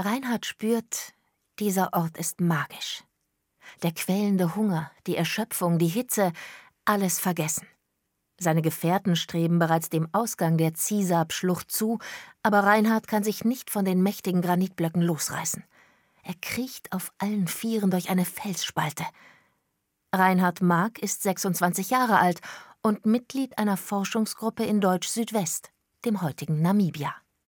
Reinhard spürt, dieser Ort ist magisch. Der quälende Hunger, die Erschöpfung, die Hitze, alles vergessen. Seine Gefährten streben bereits dem Ausgang der Ziesab-Schlucht zu, aber Reinhard kann sich nicht von den mächtigen Granitblöcken losreißen. Er kriecht auf allen Vieren durch eine Felsspalte. Reinhard Maack ist 26 Jahre alt und Mitglied einer Forschungsgruppe in Deutsch-Südwest, dem heutigen Namibia.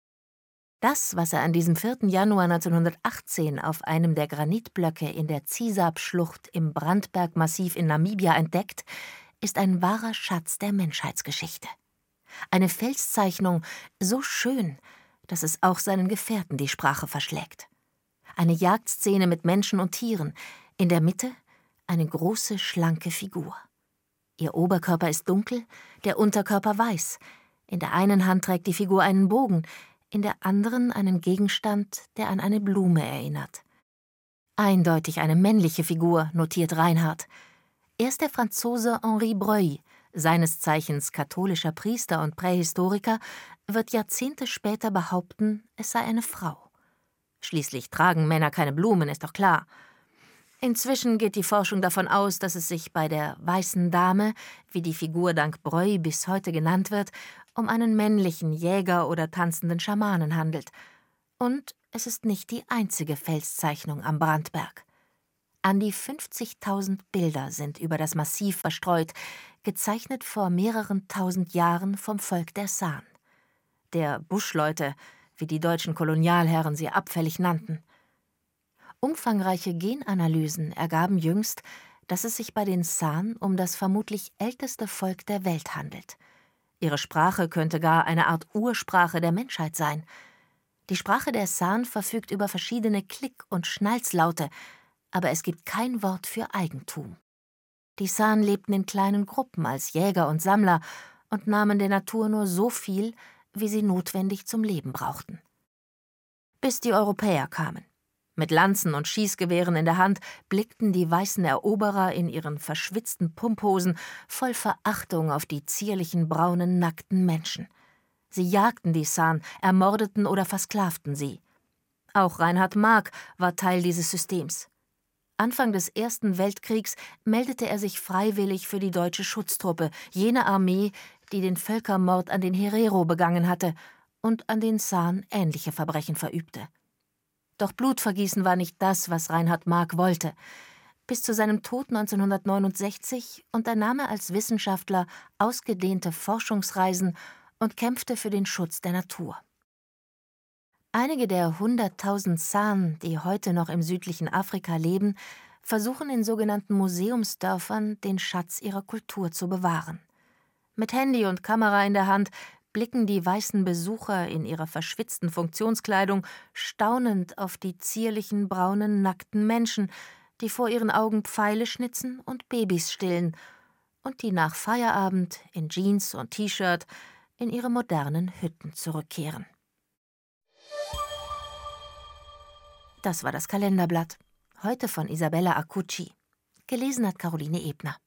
Das, was er an diesem 4. Januar 1918 auf einem der Granitblöcke in der Ziesab-Schlucht im Brandberg-Massiv in Namibia entdeckt, ist ein wahrer Schatz der Menschheitsgeschichte. Eine Felszeichnung so schön, dass es auch seinen Gefährten die Sprache verschlägt. Eine Jagdszene mit Menschen und Tieren, in der Mitte eine große, schlanke Figur. Ihr Oberkörper ist dunkel, der Unterkörper weiß. In der einen Hand trägt die Figur einen Bogen, in der anderen einen Gegenstand, der an eine Blume erinnert. Eindeutig eine männliche Figur, notiert Reinhard. Erst der Franzose Henri Breuil, seines Zeichens katholischer Priester und Prähistoriker, wird Jahrzehnte später behaupten, es sei eine Frau. Schließlich tragen Männer keine Blumen, ist doch klar. Inzwischen geht die Forschung davon aus, dass es sich bei der Weißen Dame, wie die Figur dank Breuil bis heute genannt wird, um einen männlichen Jäger oder tanzenden Schamanen handelt. Und es ist nicht die einzige Felszeichnung am Brandberg. An die 50.000 Bilder sind über das Massiv verstreut, gezeichnet vor mehreren tausend Jahren vom Volk der San. Der Buschleute, wie die deutschen Kolonialherren sie abfällig nannten. Umfangreiche Genanalysen ergaben jüngst, dass es sich bei den San um das vermutlich älteste Volk der Welt handelt. Ihre Sprache könnte gar eine Art Ursprache der Menschheit sein. Die Sprache der San verfügt über verschiedene Klick- und Schnalzlaute, aber es gibt kein Wort für Eigentum. Die San lebten in kleinen Gruppen als Jäger und Sammler und nahmen der Natur nur so viel, wie sie notwendig zum Leben brauchten. Bis die Europäer kamen. Mit Lanzen und Schießgewehren in der Hand blickten die weißen Eroberer in ihren verschwitzten Pumphosen voll Verachtung auf die zierlichen, braunen, nackten Menschen. Sie jagten die San, ermordeten oder versklavten sie. Auch Reinhard Maack war Teil dieses Systems. Anfang des Ersten Weltkriegs meldete er sich freiwillig für die deutsche Schutztruppe, jene Armee, die den Völkermord an den Herero begangen hatte und an den San ähnliche Verbrechen verübte. Doch Blutvergießen war nicht das, was Reinhard Maack wollte. Bis zu seinem Tod 1969 unternahm er als Wissenschaftler ausgedehnte Forschungsreisen und kämpfte für den Schutz der Natur. Einige der 100.000 San, die heute noch im südlichen Afrika leben, versuchen in sogenannten Museumsdörfern, den Schatz ihrer Kultur zu bewahren. Mit Handy und Kamera in der Hand blicken die weißen Besucher in ihrer verschwitzten Funktionskleidung staunend auf die zierlichen, braunen, nackten Menschen, die vor ihren Augen Pfeile schnitzen und Babys stillen und die nach Feierabend in Jeans und T-Shirt in ihre modernen Hütten zurückkehren. Das war das Kalenderblatt. Heute von Isabella Acucci. Gelesen hat Caroline Ebner.